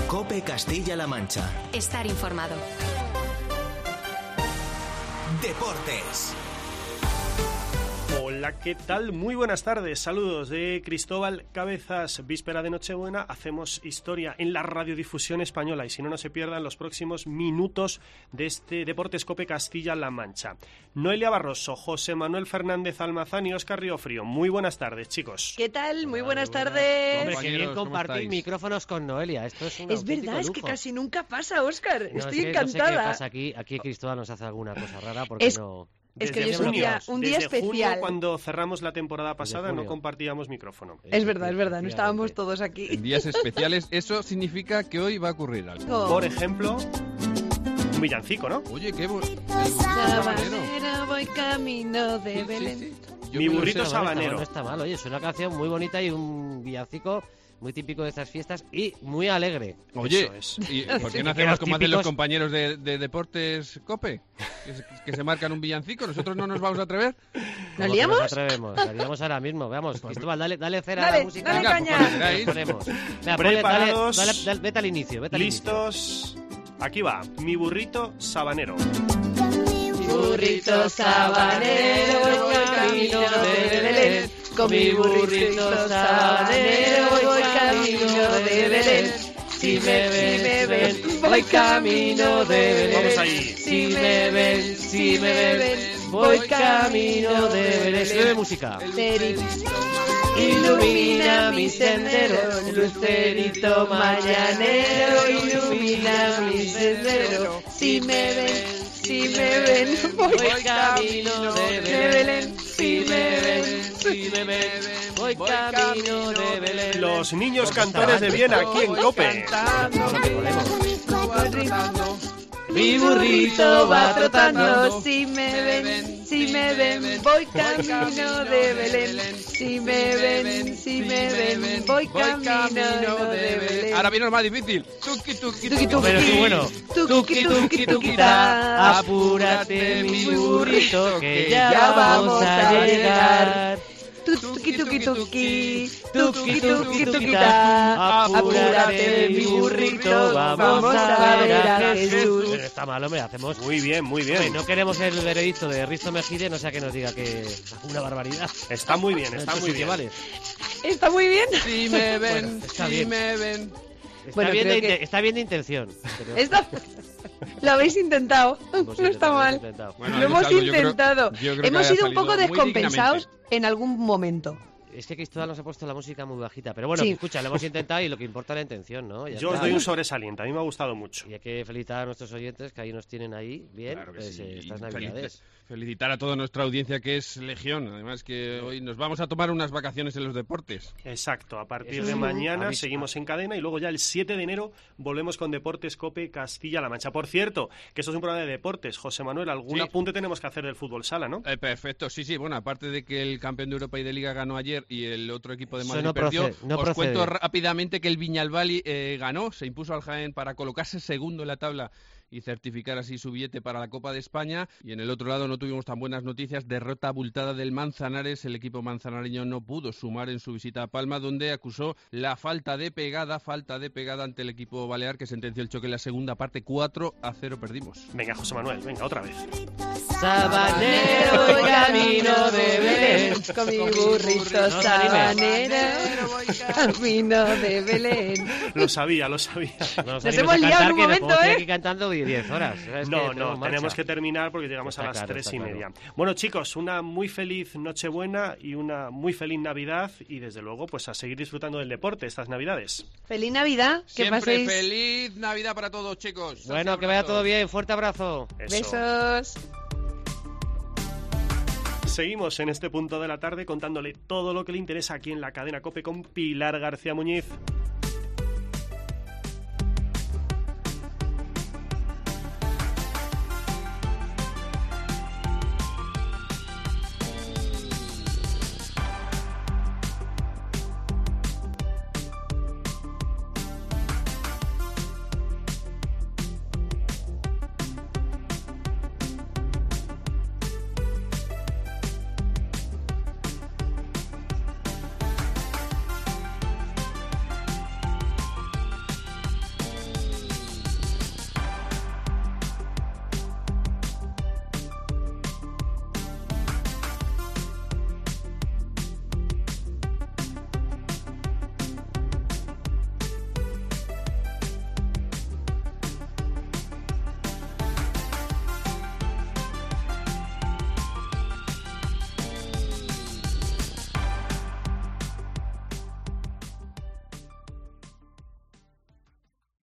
COPE Castilla-La Mancha. Estar informado. Deportes. Hola, ¿qué tal? Muy buenas tardes, saludos de Cristóbal Cabezas. Víspera de Nochebuena, hacemos historia en la radiodifusión española y si no se pierdan los próximos minutos de este Deportes COPE Castilla-La Mancha. Noelia Barroso, José Manuel Fernández Almazán y Óscar Riofrío. Muy buenas tardes, chicos. ¿Qué tal? Muy buenas tardes. Hombre, qué bien compartir micrófonos con Noelia. Esto es un auténtico verdad, lujo. es que casi nunca pasa, Óscar. Estoy encantada. No sé qué pasa aquí. Aquí Cristóbal nos hace alguna cosa rara porque no... Es que hoy es un día desde especial. Junio, cuando cerramos la temporada pasada, no compartíamos micrófono. Es verdad, no estábamos todos aquí. En días especiales, eso significa que hoy va a ocurrir algo. Por ejemplo, un villancico, ¿no? Oye, qué Sabanero, voy camino de Belén. Mi burrito sabanero. No está mal, oye, es una canción muy bonita y un villancico muy típico de estas fiestas y muy alegre. Oye, Eso es. ¿y por qué no hacemos como hacen los compañeros de Deportes COPE? Que se marcan un villancico, ¿nosotros no nos vamos a atrever? ¿Nos liamos? Nos atrevemos, la liamos ahora mismo. Veamos, Cristóbal, dale cera a la música. Dale caña. Pues Ponemos. Venga, Preparados. dale, vete al inicio, Listos. Aquí va, mi burrito sabanero. Mi burrito sabanero, voy camino de Belén. Con mi burrito sabanero, voy camino de Belén. Si me ven, voy camino de Belén. Vamos ahí. Si me ven, voy camino de Belén. Escribe música. Ilumina mi sendero, lucerito mañanero, ilumina mi sendero. Si me ven, voy camino de Belén. Si me ven, voy camino de Belén. Los niños cantores de Viena, aquí en COPE. Mi burrito va trotando, si me ven, voy camino de Belén. Si me ven, voy camino de Belén. Ahora viene lo más difícil. Tuki, tuki, Tuki, tuki. Pero sí, bueno. Tuki, tuki, tuki, ta. Apúrate, mi burrito, que ya vamos a llegar. Tuki, tuki, tuki, tuki, tuki, tuki, ta. Apúrate, mi burrito, vamos a ver a Jesús. Pero está mal, hombre, hacemos... Muy bien, muy bien. Hombre, no queremos el veredicto de Risto Mejide, no sea que nos diga que es una barbaridad. Está muy bien, está muy bien. Vale. ¿Está muy bien? Si me ven, Bueno, está si bien. me ven. Está, Bueno, creo que- está bien de intención. Pero Lo habéis intentado, no está mal. Bueno, Lo hemos Alejandro, yo creo- intentado. yo creo que Hemos haya sido un poco salido muy descompensados dignamente. en algún momento. Es que Cristóbal nos ha puesto la música muy bajita. Pero bueno, Sí. escucha, lo hemos intentado y lo que importa es la intención, ¿no? Ya Yo os está. doy un sobresaliente, a mí me ha gustado mucho. Y hay que felicitar a nuestros oyentes que ahí nos tienen ahí bien Claro que pues, sí. estas navidades. Felicitar a toda nuestra audiencia que es legión. Además que hoy nos vamos a tomar unas vacaciones en los deportes. Exacto, a partir Eso de es. mañana Avisa. seguimos en cadena y luego ya el 7 de enero volvemos con Deportes COPE Castilla-La Mancha. Por cierto, que esto es un programa de deportes. José Manuel, algún Sí. apunte tenemos que hacer del fútbol sala, ¿no? Perfecto, sí, bueno, aparte de que el campeón de Europa y de Liga ganó ayer y el otro equipo de Eso Madrid no perdió, procede, no os procede. cuento rápidamente que el Viñalbali ganó, se impuso al Jaén para colocarse segundo en la tabla y certificar así su billete para la Copa de España. Y en el otro lado no tuvimos tan buenas noticias, derrota abultada del Manzanares. El equipo manzanareño no pudo sumar en su visita a Palma, donde acusó la falta de pegada ante el equipo balear, que sentenció el choque en la segunda parte. 4-0 perdimos. Venga, José Manuel, venga, otra vez. Sabanero, voy camino de Belén. Con mi burrito No, sabanero, camino de Belén. Lo sabía, lo sabía. Nos hemos liado en un que momento, nos podemos ¿eh? aquí cantando 10 horas. ¿Sabes? No, Que no, marcha. tenemos que terminar porque llegamos Está a las claro, 3:30. está Bueno, chicos, una muy feliz Nochebuena y una muy feliz Navidad y desde luego pues a seguir disfrutando del deporte estas Navidades. Feliz Navidad, que Siempre paséis feliz Navidad para todos, chicos. Bueno, que vaya todo bien. Fuerte abrazo. Eso. besos. Seguimos en este punto de la tarde contándole todo lo que le interesa aquí en la cadena COPE con Pilar García Muñiz.